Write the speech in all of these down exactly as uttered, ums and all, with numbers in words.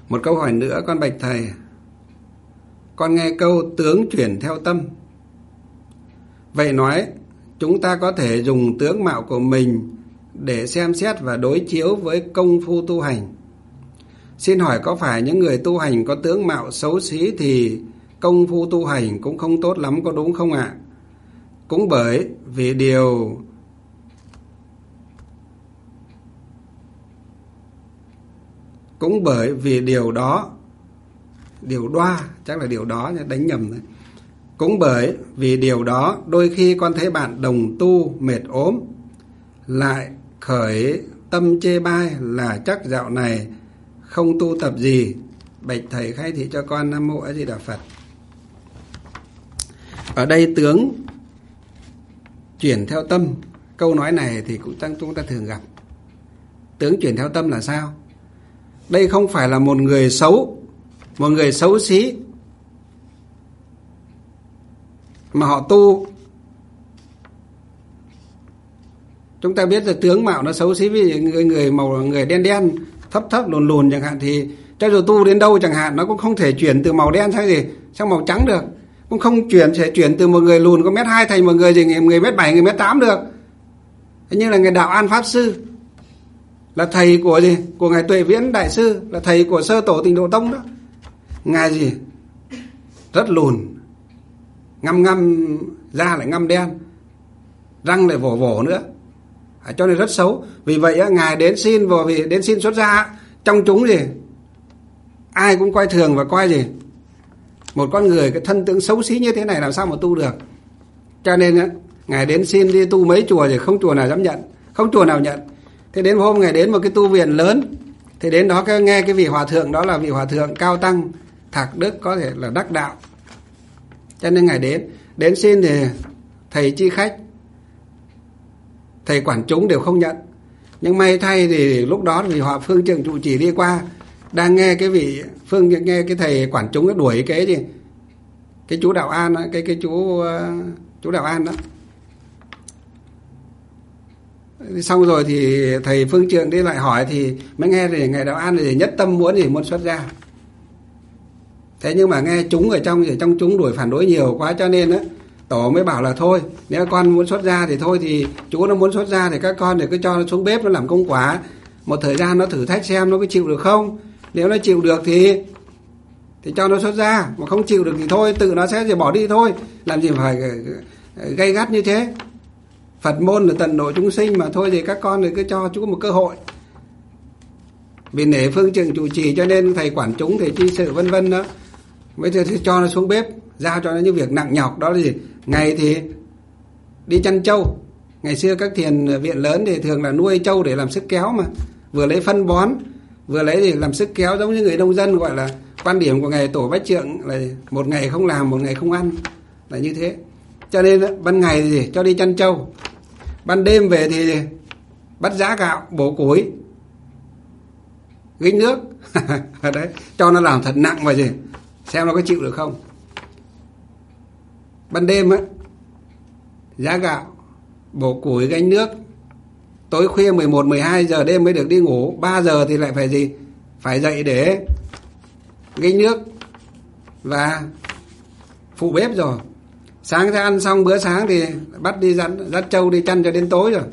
Một câu hỏi nữa con bạch thầy. Con nghe câu tướng chuyển theo tâm. Vậy nói, chúng ta có thể dùng tướng mạo của mình để xem xét và đối chiếu với công phu tu hành. Xin hỏi có phải những người tu hành có tướng mạo xấu xí thì công phu tu hành cũng không tốt lắm, có đúng không ạ? Cũng bởi vì điều Cũng bởi vì điều đó Điều đoa, chắc là điều đó, đánh nhầm đấy. Cũng bởi vì điều đó, đôi khi con thấy bạn đồng tu mệt ốm, lại khởi tâm chê bai là chắc dạo này không tu tập gì. Bạch thầy khai thị cho con. Nam mô A Di Đà Phật. Ở đây tướng chuyển theo tâm, câu nói này thì cũng chúng ta thường gặp. Tướng chuyển theo tâm là sao? Đây không phải là một người xấu, một người xấu xí, mà họ tu. Chúng ta biết là tướng mạo nó xấu xí, vì người, người màu người đen đen, thấp thấp lùn lùn chẳng hạn, thì cho dù tu đến đâu chẳng hạn, nó cũng không thể chuyển từ màu đen sang gì sang màu trắng được. Cũng không chuyển sẽ chuyển từ một người lùn có mét hai thành một người gì người mét bảy, người mét tám được. Thế như là người Đạo An Pháp Sư, là thầy của gì? Của ngài Tuệ Viễn Đại Sư, là thầy của sơ tổ Tịnh Độ Tông đó. Ngài gì? Rất lùn, ngăm ngăm, da lại ngăm đen, răng lại vổ vổ nữa, à, cho nên rất xấu. Vì vậy á, ngài đến xin vào vì đến xin xuất gia, trong chúng gì ai cũng coi thường và coi gì một con người cái thân tướng xấu xí như thế này làm sao mà tu được. Cho nên á, ngài đến xin đi tu mấy chùa thì không chùa nào dám nhận, không chùa nào nhận. Thế đến hôm ngài đến một cái tu viện lớn, thì đến đó cái, nghe cái vị hòa thượng đó là vị hòa thượng cao tăng Thạc Đức, có thể là đắc đạo. Cho nên ngài đến đến xin thì thầy chi khách, thầy quản chúng đều không nhận. Nhưng may thay thì lúc đó vì họ phương trưởng trụ trì đi qua, đang nghe cái vị phương nghe cái thầy quản chúng đuổi cái gì cái chú Đạo An đó, cái cái chú chú Đạo An đó. Xong rồi thì thầy phương trượng đi lại hỏi, thì mới nghe thì ngài Đạo An thì nhất tâm muốn gì muốn xuất gia. Thế nhưng mà nghe chúng ở trong thì trong chúng đuổi phản đối nhiều quá, cho nên á tổ mới bảo là thôi, nếu con muốn xuất gia thì thôi, thì chú nó muốn xuất gia thì các con thì cứ cho nó xuống bếp nó làm công quả một thời gian, nó thử thách xem nó có chịu được không. Nếu nó chịu được thì thì cho nó xuất gia, mà không chịu được thì thôi, tự nó sẽ bỏ đi thôi, làm gì phải gay gắt như thế. Phật môn là tận độ chúng sinh mà, thôi thì các con thì cứ cho chú một cơ hội. Vì nể phương trượng trụ trì cho nên thầy quản chúng, thầy chi sự vân vân đó, mới thì cho nó xuống bếp, giao cho nó những việc nặng nhọc. Đó là gì? Ngày thì đi chăn trâu. Ngày xưa các thiền viện lớn thì thường là nuôi trâu để làm sức kéo mà, vừa lấy phân bón, vừa lấy để làm sức kéo, giống như người nông dân. Gọi là quan điểm của ngài tổ Bách Trượng là một ngày không làm, một ngày không ăn, là như thế. Cho nên ban ngày thì gì? Cho đi chăn trâu, ban đêm về thì gì? Bắt giã gạo, bổ củi, gích nước đấy, cho nó làm thật nặng và gì xem nó có chịu được không. Ban đêm á, giã gạo, bổ củi, gánh nước. Tối khuya mười một, mười hai giờ đêm mới được đi ngủ. Ba giờ thì lại phải gì? Phải dậy để gánh nước và phụ bếp rồi. Sáng ra ăn xong bữa sáng thì bắt đi dắt, dắt trâu đi chăn cho đến tối rồi.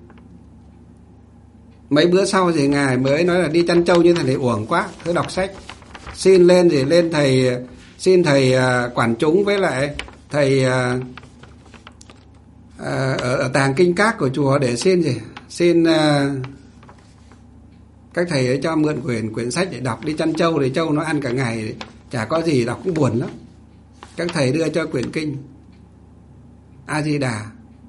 Mấy bữa sau thì ngài mới nói là đi chăn trâu như thế này uổng quá, cứ đọc sách. Xin lên thì lên thầy, xin thầy uh, quản chúng với lại thầy uh, uh, ở, ở tàng kinh các của chùa để xin gì xin uh, các thầy ấy cho mượn quyển quyển sách để đọc. Đi chăn trâu thì trâu nó ăn cả ngày, chả có gì đọc cũng buồn lắm. Các thầy đưa cho quyển kinh A Di Đà.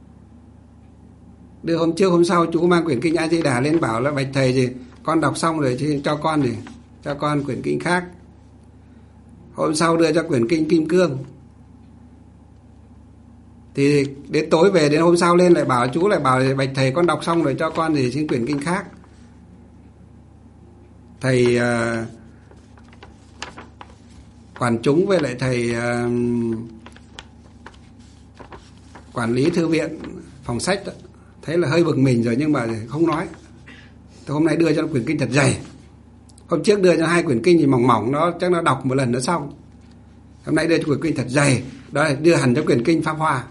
Đưa hôm trước hôm sau chú mang quyển kinh A Di Đà lên bảo là bạch thầy gì con đọc xong rồi thì cho con thì cho con quyển kinh khác. Hôm sau đưa cho quyển kinh Kim Cương. Thì đến tối về, đến hôm sau lên lại bảo chú lại bảo bạch thầy con đọc xong rồi cho con thì xin quyển kinh khác. Thầy uh, quản chúng với lại thầy uh, quản lý thư viện phòng sách đó, thấy là hơi bực mình rồi nhưng mà không nói. Tôi hôm nay đưa cho nó quyển kinh thật dày. Hôm trước đưa cho hai quyển kinh thì mỏng mỏng, nó chắc nó đọc một lần nó xong. Hôm nay đưa cho quyển kinh thật dày, đó là đưa hẳn cho quyển kinh Pháp Hoa,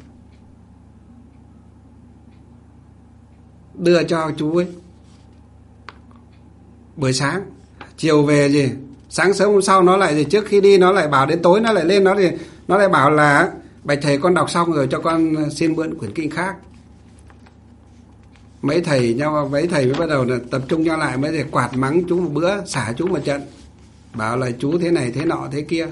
đưa cho chú ấy buổi sáng. Chiều về gì, sáng sớm hôm sau nó lại gì, trước khi đi nó lại bảo, đến tối nó lại lên, nó thì nó lại bảo là bạch thầy con đọc xong rồi cho con xin mượn quyển kinh khác. Mấy thầy nhau mấy thầy mới bắt đầu là tập trung nhau lại, mới để quạt mắng chú một bữa, xả chú một trận, bảo là chú thế này thế nọ thế kia.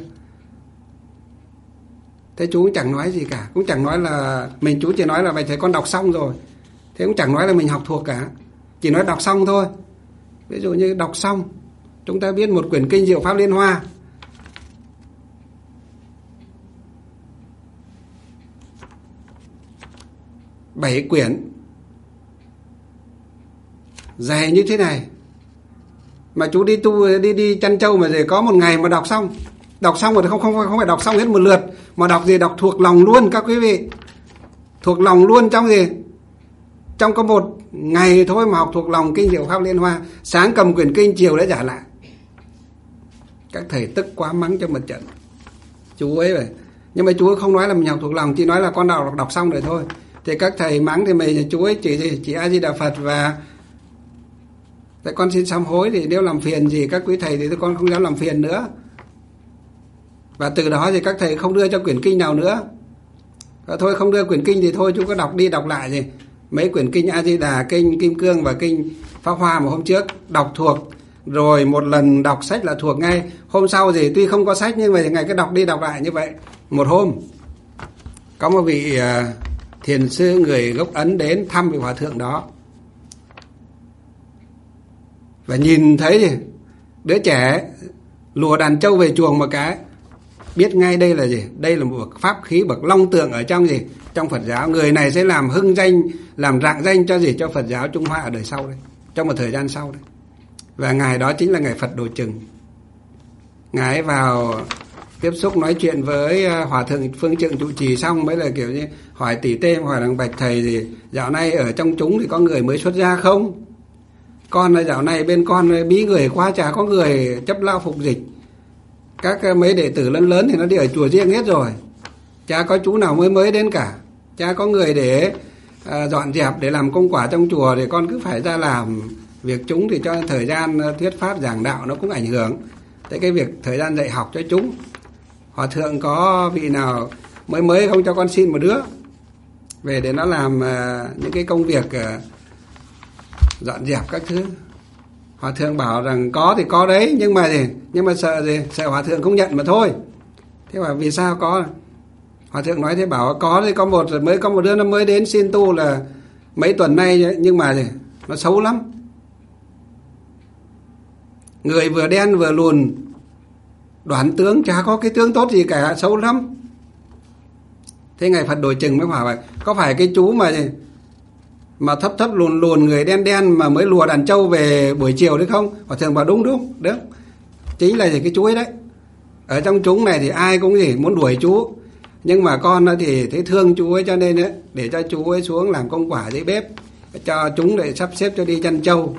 Thế chú cũng chẳng nói gì cả, cũng chẳng nói là mình, chú chỉ nói là bạch thầy con đọc xong rồi. Thế cũng chẳng nói là mình học thuộc cả, chỉ nói đọc xong thôi. Ví dụ như đọc xong, chúng ta biết một quyển kinh Diệu Pháp Liên Hoa, bảy quyển, dày như thế này, mà chú đi tu đi đi chăn trâu mà để có một ngày mà đọc xong. Đọc xong rồi không không không phải đọc xong hết một lượt, mà đọc gì, đọc thuộc lòng luôn các quý vị. Thuộc lòng luôn trong gì? Trong có một ngày thôi mà học thuộc lòng kinh Diệu Pháp Liên Hoa. Sáng cầm quyển kinh, chiều đã trả lại. Các thầy tức quá mắng cho một trận. Chú ấy vậy. Nhưng mà chú ấy không nói là mình học thuộc lòng, chỉ nói là con đọc đọc xong rồi thôi. Thì các thầy mắng thì mình, chú ấy chỉ gì? Chỉ A Di Đà Phật và tại con xin sám hối, thì nếu làm phiền gì các quý thầy thì con không dám làm phiền nữa. Và từ đó thì các thầy không đưa cho quyển kinh nào nữa. Và thôi không đưa quyển kinh thì thôi, chú có đọc đi đọc lại gì. Mấy quyển kinh A Di Đà, kinh Kim Cương và kinh Pháp Hoa mà hôm trước đọc thuộc, rồi một lần đọc sách là thuộc ngay. Hôm sau thì tuy không có sách nhưng mà ngày cứ đọc đi đọc lại như vậy. Một hôm có một vị uh, thiền sư người gốc Ấn đến thăm vị hòa thượng đó, và nhìn thấy gì, đứa trẻ lùa đàn trâu về chuồng một cái, biết ngay đây là gì, đây là một pháp khí bậc long tượng ở trong gì, trong Phật giáo. Người này sẽ làm hưng danh, làm rạng danh cho gì, cho Phật giáo Trung Hoa ở đời sau đấy, trong một thời gian sau đấy. Và ngài đó chính là ngài Phật Đồ Trừng. Ngài vào tiếp xúc nói chuyện với hòa thượng Phương Trượng trụ trì xong mới là kiểu như hỏi tỉ tê, hỏi rằng bạch thầy gì dạo này ở trong chúng thì có người mới xuất gia không? Con là dạo này bên con bí người quá, chả có người chấp lao phục dịch. Các mấy đệ tử lớn lớn thì nó đi ở chùa riêng hết rồi, chả có chú nào mới mới đến cả, chả có người để à, dọn dẹp để làm công quả trong chùa, thì con cứ phải ra làm việc chúng, thì cho thời gian thuyết pháp giảng đạo nó cũng ảnh hưởng tới cái việc thời gian dạy học cho chúng. Hòa thượng có vị nào mới mới không cho con xin một đứa về để nó làm uh, những cái công việc uh, dọn dẹp các thứ. Hòa thượng bảo rằng có thì có đấy, nhưng mà gì, nhưng mà sợ gì, sợ hòa thượng không nhận mà thôi. Thế bảo vì sao có? Hòa thượng nói thế, bảo có thì có một mới có một đứa nó mới đến xin tu là mấy tuần nay, nhưng mà gì, nó xấu lắm, người vừa đen vừa lùn, đoán tướng chả có cái tướng tốt gì cả, xấu lắm. Thế ngài Phật Đồ Trừng mới hỏi vậy, có phải cái chú mà mà thấp thấp lùn lùn, người đen đen mà mới lùa đàn trâu về buổi chiều đấy không? Hòa thượng bảo đúng đúng, đúng, chính là gì cái chú ấy đấy. Ở trong chúng này thì ai cũng gì muốn đuổi chú, nhưng mà con thì thấy thương chú ấy, cho nên ấy, để cho chú ấy xuống làm công quả dưới bếp, cho chúng để sắp xếp cho đi chăn trâu.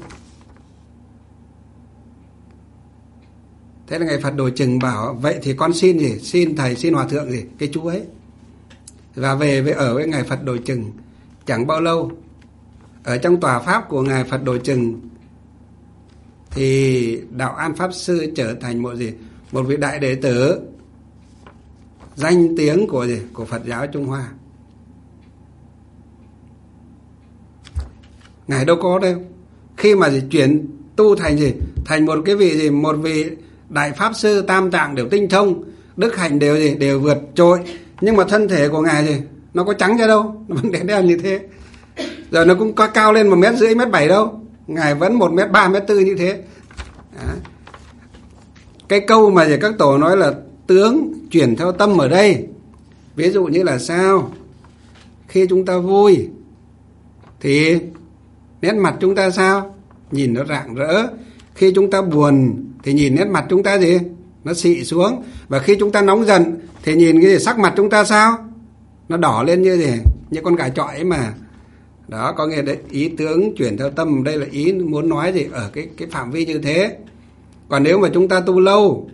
Thế là ngài Phật Đồ Trừng bảo vậy thì con xin gì, xin thầy, xin hòa thượng gì cái chú ấy. Và về với ở với ngài Phật Đồ Trừng. Chẳng bao lâu, ở trong tòa pháp của ngài Phật Đồ Trừng thì đạo An Pháp Sư trở thành một gì, một vị đại đệ tử danh tiếng của gì, của Phật giáo Trung Hoa. Ngài đâu có đâu, khi mà gì chuyển tu thành gì, thành một cái vị gì, một vị đại pháp sư tam tạng đều tinh thông, đức hạnh đều gì, đều vượt trội, nhưng mà thân thể của ngài gì, nó có trắng ra đâu, nó vẫn đen đen như thế. Rồi nó cũng có cao lên một mét rưỡi, mét bảy đâu, ngài vẫn một mét ba, mét tư như thế. Đó. Cái câu mà các tổ nói là tướng chuyển theo tâm ở đây, ví dụ như là sao? Khi chúng ta vui thì nét mặt chúng ta sao? Nhìn nó rạng rỡ. Khi chúng ta buồn thì nhìn nét mặt chúng ta gì? Nó xị xuống. Và khi chúng ta nóng giận thì nhìn cái gì, sắc mặt chúng ta sao? Nó đỏ lên như gì? Như con gà chọi ấy mà. Đó, có nghĩa đấy, ý tướng chuyển theo tâm, đây là ý muốn nói gì ở cái cái phạm vi như thế. Còn nếu mà chúng ta tu lâu,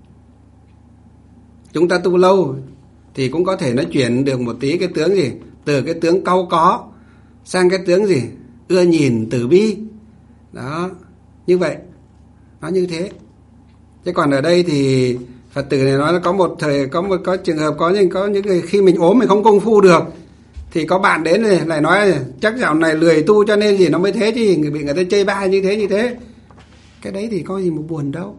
chúng ta tu lâu thì cũng có thể nó chuyển được một tí cái tướng gì, từ cái tướng cau có sang cái tướng gì, ưa nhìn từ bi. Đó, như vậy, nó như thế. Chứ còn ở đây thì Phật tử này nói là có một thời, có một có trường hợp có những có những người khi mình ốm mình không công phu được, thì có bạn đến này lại nói chắc dạo này lười tu cho nên gì nó mới thế chứ, người bị người ta chê bai như thế như thế. Cái đấy thì có gì mà buồn đâu.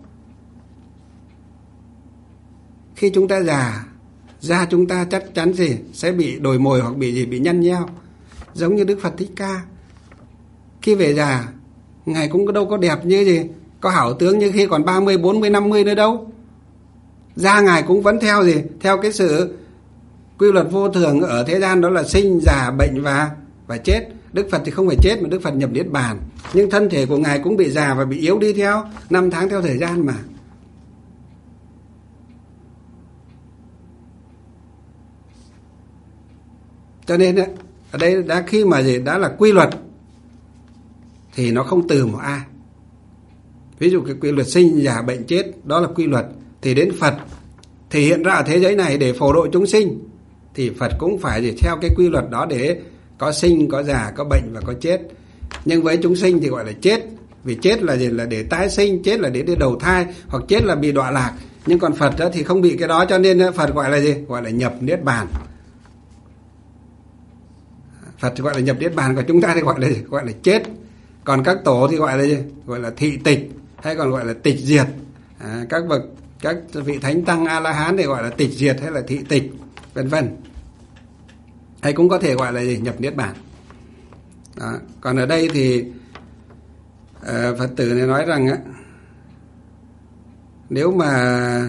Khi chúng ta già, da chúng ta chắc chắn gì sẽ bị đồi mồi hoặc bị gì, bị nhăn nheo. Giống như Đức Phật Thích Ca, khi về già ngài cũng đâu có đẹp như gì, có hảo tướng như khi còn ba mươi, bốn mươi, năm mươi nữa đâu. Da ngài cũng vẫn theo gì, theo cái sự quy luật vô thường ở thế gian, đó là sinh, già, bệnh và và chết. Đức Phật thì không phải chết mà Đức Phật nhập niết bàn, nhưng thân thể của ngài cũng bị già và bị yếu đi theo năm tháng, theo thời gian mà. Cho nên ở đây đã khi mà gì đã là quy luật thì nó không từ một ai. Ví dụ cái quy luật sinh, già, bệnh, chết, đó là quy luật, thì đến Phật thể hiện ra ở thế giới này để phổ độ chúng sinh, thì Phật cũng phải gì theo cái quy luật đó, để có sinh, có già, có bệnh và có chết. Nhưng với chúng sinh thì gọi là chết, vì chết là gì, là để tái sinh, chết là để đi đầu thai, hoặc chết là bị đọa lạc. Nhưng còn Phật đó thì không bị cái đó, cho nên Phật gọi là gì, gọi là nhập niết bàn. Phật gọi là nhập niết bàn, còn chúng ta thì gọi là gì? Gọi là chết. Còn các tổ thì gọi là gì? Gọi là thị tịch, hay còn gọi là tịch diệt. À, các bậc các vị thánh tăng A La Hán thì gọi là tịch diệt hay là thị tịch, vân vân. Hay cũng có thể gọi là gì? Nhập niết bàn. Đó. Còn ở đây thì uh, Phật tử này nói rằng á, nếu mà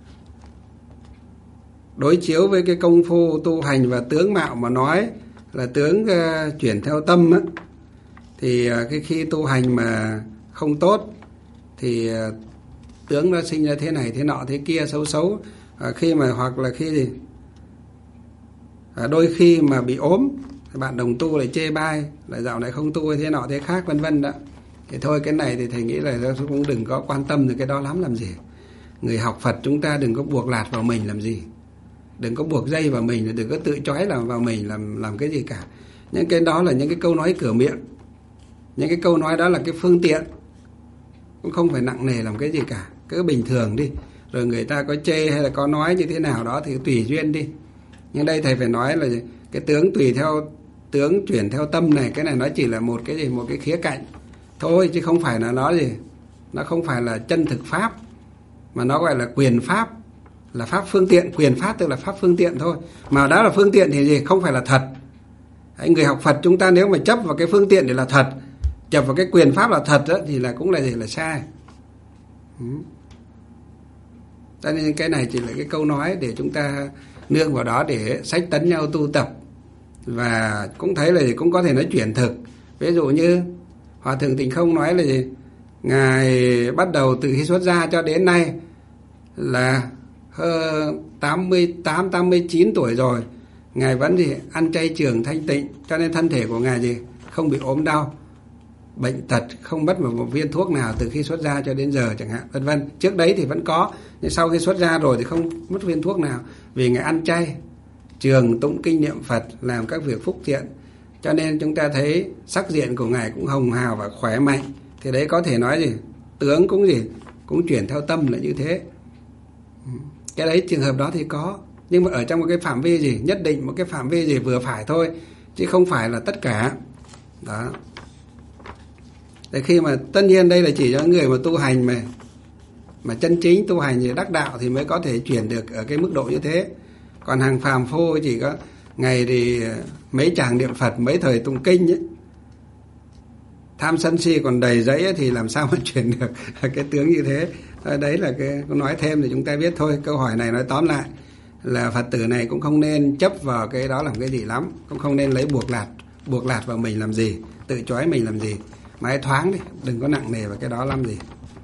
đối chiếu với cái công phu tu hành và tướng mạo mà nói là tướng uh, chuyển theo tâm á, thì uh, cái khi tu hành mà không tốt thì uh, tướng nó sinh ra thế này thế nọ thế kia xấu xấu. Uh, khi mà hoặc là khi gì uh, đôi khi mà bị ốm, bạn đồng tu lại chê bai là dạo này không tu thế nọ thế khác, vân vân đó. Thì thôi cái này thì thầy nghĩ là cũng đừng có quan tâm tới cái đó lắm làm gì. Người học Phật chúng ta đừng có buộc lạt vào mình làm gì, đừng có buộc dây vào mình, đừng có tự trói làm vào mình làm làm cái gì cả. Những cái đó là những cái câu nói cửa miệng, những cái câu nói đó là cái phương tiện, cũng không phải nặng nề làm cái gì cả, cứ bình thường đi. Rồi người ta có chê hay là có nói như thế nào đó thì tùy duyên đi. Nhưng đây thầy phải nói là cái tướng tùy theo tướng chuyển theo tâm này, cái này nó chỉ là một cái gì, một cái khía cạnh thôi, chứ không phải là nó gì, nó không phải là chân thực pháp, mà nó gọi là quyền pháp, là pháp phương tiện. Quyền pháp tức là pháp phương tiện thôi, mà đó là phương tiện thì gì, không phải là thật. Đấy, người học Phật chúng ta nếu mà chấp vào cái phương tiện để là thật, chấp vào cái quyền pháp là thật đó, thì là cũng là gì, là sai. Ừ. Cho nên cái này chỉ là cái câu nói để chúng ta nương vào đó để sách tấn nhau tu tập. Và cũng thấy là gì, cũng có thể nói chuyển thực. Ví dụ như Hòa Thượng Tịnh Không nói là gì, Ngài bắt đầu từ khi xuất gia cho đến nay là tám mươi tám, tám mươi chín tuổi rồi, Ngài vẫn gì ăn chay trường thanh tịnh, cho nên thân thể của Ngài gì không bị ốm đau, bệnh tật, không mất một, một viên thuốc nào từ khi xuất gia cho đến giờ chẳng hạn, vân vân. Trước đấy thì vẫn có, nhưng sau khi xuất gia rồi thì không mất viên thuốc nào, vì Ngài ăn chay, trường tụng kinh niệm Phật, làm các việc phúc thiện. Cho nên chúng ta thấy sắc diện của Ngài cũng hồng hào và khỏe mạnh. Thì đấy có thể nói gì, tướng cũng gì, cũng chuyển theo tâm là như thế. Cái đấy trường hợp đó thì có, nhưng mà ở trong một cái phạm vi gì, nhất định một cái phạm vi gì vừa phải thôi, chứ không phải là tất cả. Đó. Để khi mà tất nhiên đây là chỉ cho người mà tu hành mà mà chân chính tu hành thì đắc đạo thì mới có thể chuyển được ở cái mức độ như thế. Còn hàng phàm phu chỉ có ngày thì mấy chàng niệm Phật, mấy thời tụng kinh ấy, tham sân si còn đầy rẫy ấy, thì làm sao mà chuyển được cái tướng như thế. Đấy là cái nói thêm để chúng ta biết thôi. Câu hỏi này nói tóm lại là Phật tử này cũng không nên chấp vào cái đó làm cái gì lắm, cũng không nên lấy buộc lạt buộc lạt vào mình làm gì, tự trói mình làm gì, mà hãy thoáng đi, đừng có nặng nề vào cái đó làm gì.